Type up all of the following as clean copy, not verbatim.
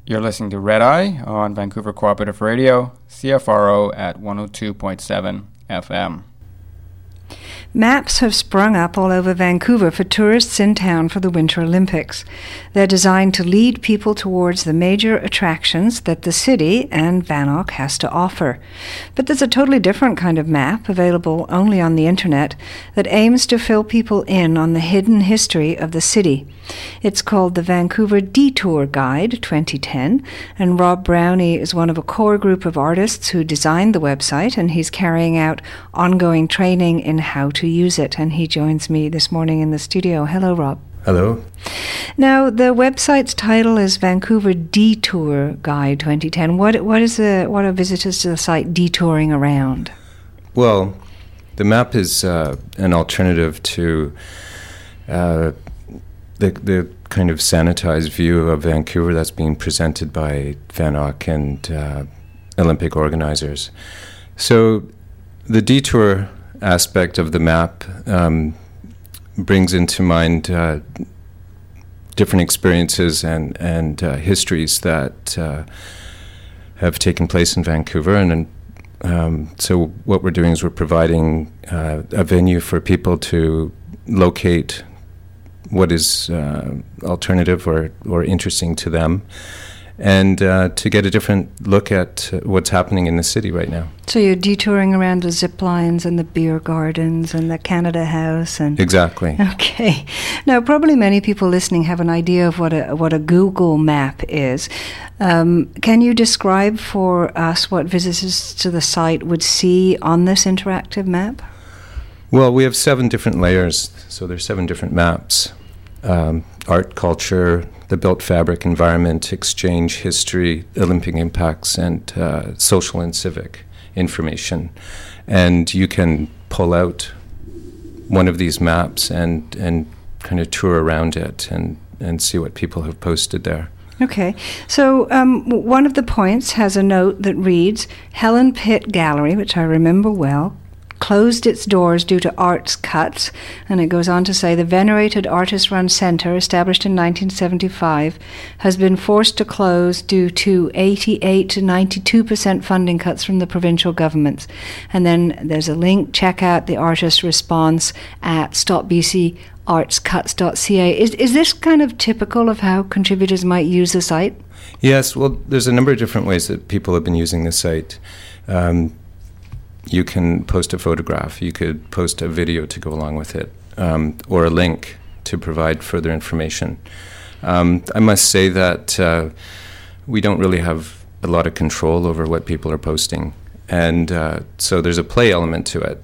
You're listening to Red Eye on Vancouver Cooperative Radio, CFRO at 102.7 FM. Maps have sprung up all over Vancouver for tourists in town for the Winter Olympics. They're designed to lead people towards the major attractions that the city and VANOC has to offer. But there's a totally different kind of map, available only on the internet, that aims to fill people in on the hidden history of the city. It's called the Vancouver Detour Guide 2010, and Rob Brownie is one of a core group of artists who designed the website, and he's carrying out ongoing training in how to use it, and he joins me this morning in the studio. Hello, Rob. Hello. Now, the website's title is Vancouver Detour Guide 2010. What are visitors to the site detouring around? Well, the map is an alternative to the kind of sanitized view of Vancouver that's being presented by VANOC and Olympic organizers. So the detour aspect of the map brings into mind different experiences and histories that have taken place in Vancouver, and so what we're doing is we're providing a venue for people to locate what is alternative or interesting to them, and to get a different look at what's happening in the city right now. So you're detouring around the zip lines and the beer gardens and the Canada House and... Exactly. Okay. Now, probably many people listening have an idea of what a Google map is. Can you describe for us what visitors to the site would see on this interactive map? Well, we have 7 different layers, so there's 7 different maps. Art, culture, the built fabric, environment, exchange, history, Olympic impacts, and social and civic information. And you can pull out one of these maps and kind of tour around it and see what people have posted there. Okay. So one of the points has a note that reads, Helen Pitt Gallery, which I remember well, closed its doors due to arts cuts, and it goes on to say the venerated artist-run centre, established in 1975, has been forced to close due to 88 to 92% funding cuts from the provincial governments. And then there's a link, check out the artist response at stopbcartscuts.ca. Is this kind of typical of how contributors might use the site? Yes, well, there's a number of different ways that people have been using the site. You can post a photograph, you could post a video to go along with it, or a link to provide further information. I must say that we don't really have a lot of control over what people are posting, and so there's a play element to it.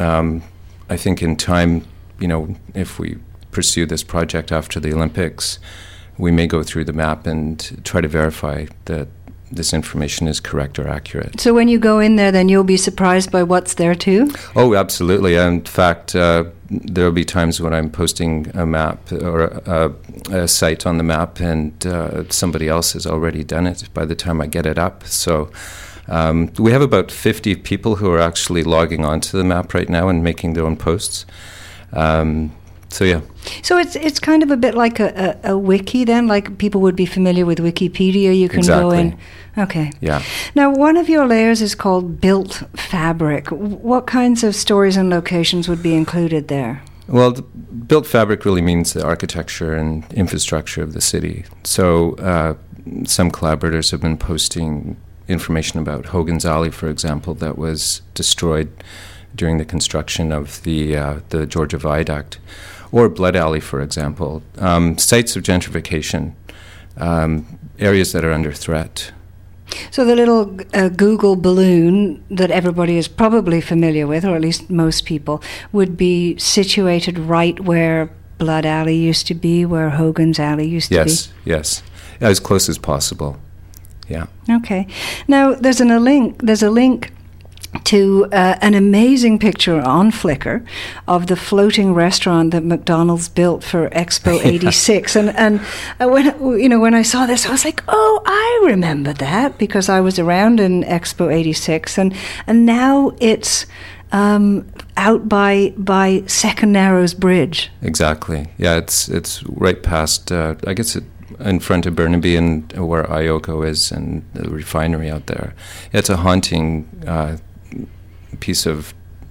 I think in time, if we pursue this project after the Olympics, we may go through the map and try to verify that this information is correct or accurate. So when you go in there, then you'll be surprised by what's there too? Oh, absolutely. In fact, there will be times when I'm posting a map or a site on the map and somebody else has already done it by the time I get it up. So we have about 50 people who are actually logging onto the map right now and making their own posts. So yeah. So it's kind of a bit like a wiki then, like people would be familiar with Wikipedia. You can go in. Okay. Yeah. Now, one of your layers is called built fabric. What kinds of stories and locations would be included there? Well, the built fabric really means the architecture and infrastructure of the city. So some collaborators have been posting information about Hogan's Alley, for example, that was destroyed during the construction of the Georgia Viaduct. Or Blood Alley, for example, sites of gentrification, areas that are under threat. So the little Google balloon that everybody is probably familiar with, or at least most people, would be situated right where Blood Alley used to be, where Hogan's Alley used to be? Yes, as close as possible, yeah. Okay. Now, there's a link to an amazing picture on Flickr of the floating restaurant that McDonald's built for Expo 86. And when I saw this, I was like, oh, I remember that because I was around in Expo 86. And now it's out by Second Narrows Bridge. Exactly. Yeah, it's right past, I guess in front of Burnaby and where Ioko is and the refinery out there. It's a haunting piece of,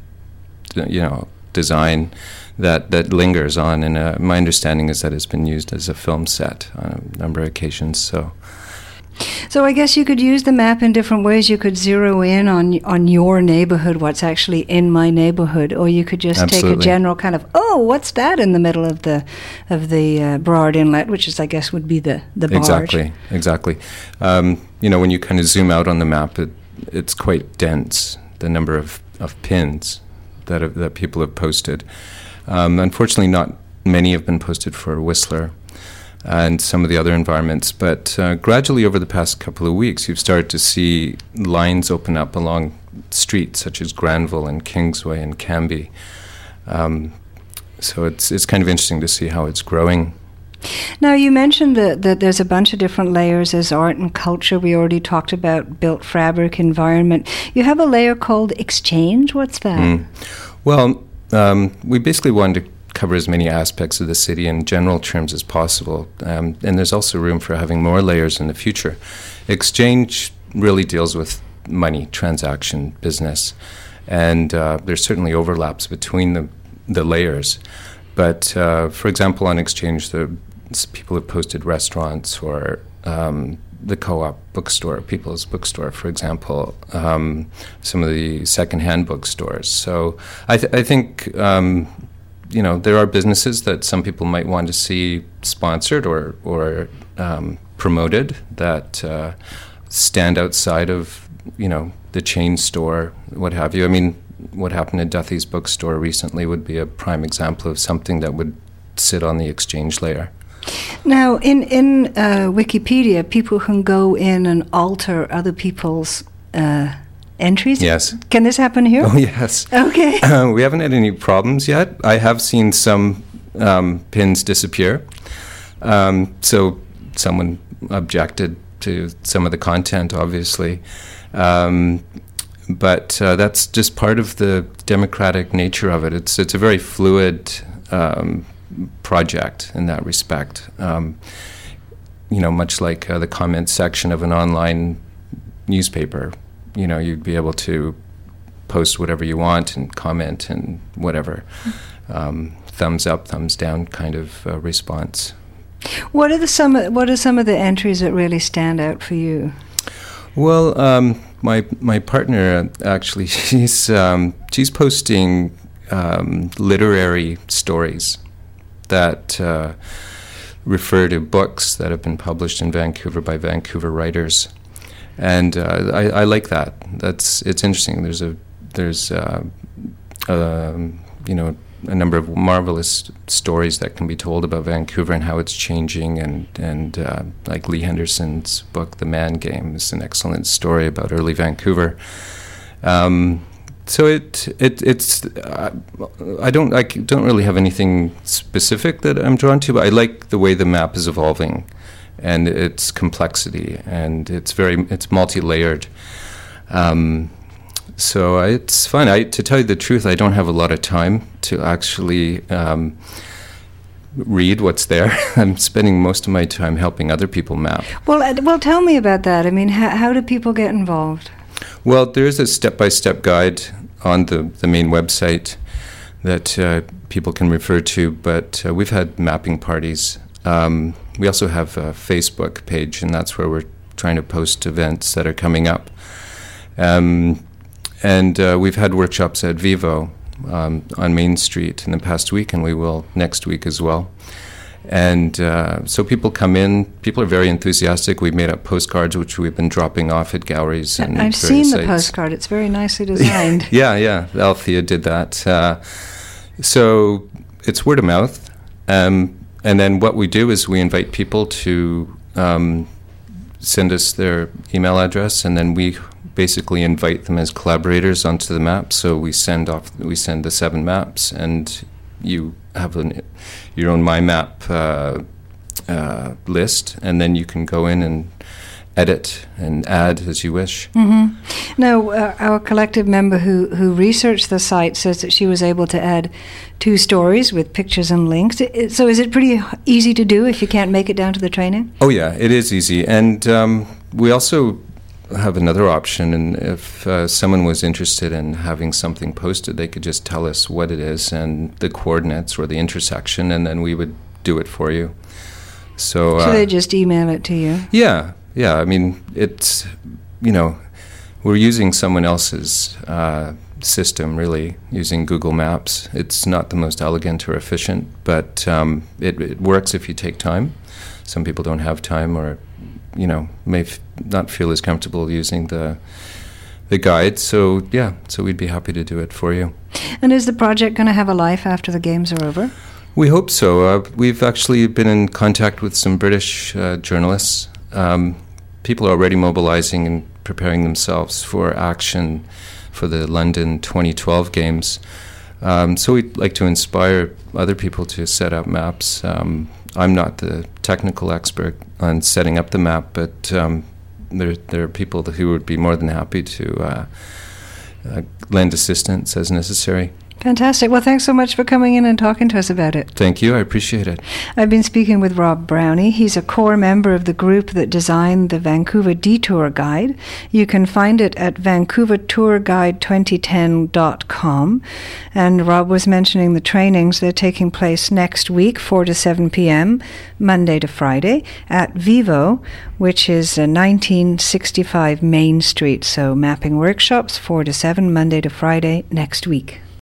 design that lingers on. And my understanding is that it's been used as a film set on a number of occasions. So I guess you could use the map in different ways. You could zero in on your neighborhood, what's actually in my neighborhood, or you could just take a general kind of, what's that in the middle of the Burrard Inlet, which is, I guess, would be the barge. Exactly. When you kind of zoom out on the map, it's quite dense, the number of pins that people have posted. Unfortunately, not many have been posted for Whistler and some of the other environments. But gradually over the past couple of weeks, you've started to see lines open up along streets such as Granville and Kingsway and Cambie. So it's kind of interesting to see how it's growing. Now, you mentioned that there's a bunch of different layers as art and culture. We already talked about built fabric, environment. You have a layer called exchange. What's that? Well, we basically wanted to cover as many aspects of the city in general terms as possible. And there's also room for having more layers in the future. Exchange really deals with money, transaction, business. And there's certainly overlaps between the layers. But, for example, on Exchange, people have posted restaurants or the Co-op bookstore, People's Bookstore, for example, some of the secondhand bookstores. So I think there are businesses that some people might want to see sponsored or promoted that stand outside of, the chain store, what have you. I mean, what happened at Duthie's bookstore recently would be a prime example of something that would sit on the exchange layer. Now, in Wikipedia, people can go in and alter other people's entries? Yes. Can this happen here? Oh, yes. Okay. We haven't had any problems yet. I have seen some pins disappear. So someone objected to some of the content, obviously. But that's just part of the democratic nature of it. It's a very fluid project in that respect. Much like the comment section of an online newspaper. You'd be able to post whatever you want and comment and whatever. Thumbs up, thumbs down kind of response. What are some of the entries that really stand out for you? Well, my partner actually, she's posting literary stories that refer to books that have been published in Vancouver by Vancouver writers, and I like that. It's interesting. There's a number of marvelous stories that can be told about Vancouver and how it's changing, and like Lee Henderson's book, The Man Game, is an excellent story about early Vancouver. So it's I don't really have anything specific that I'm drawn to, but I like the way the map is evolving, and its complexity, and it's multi-layered. So it's fun. To tell you the truth, I don't have a lot of time to actually read what's there. I'm spending most of my time helping other people map. Well, tell me about that. I mean, how do people get involved? Well, there is a step-by-step guide on the main website that people can refer to, but we've had mapping parties. We also have a Facebook page, and that's where we're trying to post events that are coming up. And we've had workshops at Vivo on Main Street in the past week, and we will next week as well. And so people come in. People are very enthusiastic. We've made up postcards, which we've been dropping off at galleries and I've seen the postcard. It's very nicely designed. Yeah. Althea did that. So it's word of mouth. And then what we do is we invite people to send us their email address, and then we basically invite them as collaborators onto the map. So we send the 7 maps, and you have your own My Map list, and then you can go in edit and add as you wish. Mm-hmm. Now, our collective member who researched the site says that she was able to add 2 stories with pictures and links. So is it pretty easy to do if you can't make it down to the training? Oh, yeah, it is easy. And we also have another option, and if someone was interested in having something posted, they could just tell us what it is and the coordinates or the intersection, and then we would do it for you. So they just email it to you? Yeah. I mean, it's, we're using someone else's system, really, using Google Maps. It's not the most elegant or efficient, but it works if you take time. Some people don't have time or, may not feel as comfortable using the guide. So we'd be happy to do it for you. And is the project going to have a life after the games are over? We hope so. We've actually been in contact with some British journalists. People are already mobilizing and preparing themselves for action for the London 2012 games. So we'd like to inspire other people to set up maps. I'm not the technical expert on setting up the map, but there are people who would be more than happy to lend assistance as necessary. Fantastic. Well, thanks so much for coming in and talking to us about it. Thank you. I appreciate it. I've been speaking with Rob Brownie. He's a core member of the group that designed the Vancouver Detour Guide. You can find it at vancouvertourguide2010.com. And Rob was mentioning the trainings. They're taking place next week, 4 to 7 p.m., Monday to Friday, at Vivo, which is 1965 Main Street. So mapping workshops, 4 to 7, Monday to Friday, next week.